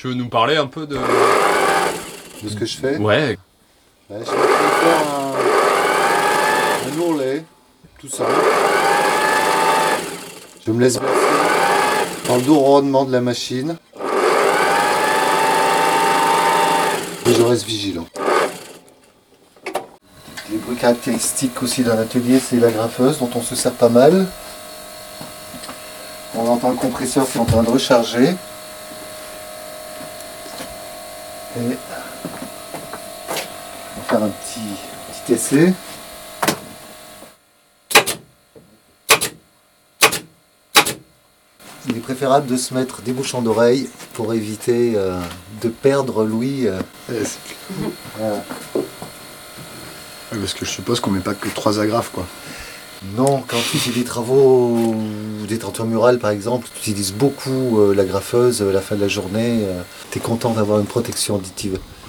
Tu veux nous parler un peu de ce que je fais? Ouais. Je vais faire un ourlet, tout simple. Je me laisse bercer dans le doux ronronnement de la machine. Et je reste vigilant. Les bruits caractéristiques aussi d'un atelier, c'est la graffeuse dont on se sert pas mal. On entend le compresseur qui est en train de recharger. Et on va faire un petit essai. Il est préférable de se mettre des bouchons d'oreille pour éviter de perdre l'ouïe. Voilà. Parce que je suppose qu'on met pas que 3 agrafes, quoi. Non, quand tu fais des travaux, des toitures murales par exemple, tu utilises beaucoup la graffeuse à la fin de la journée. Tu es content d'avoir une protection auditive.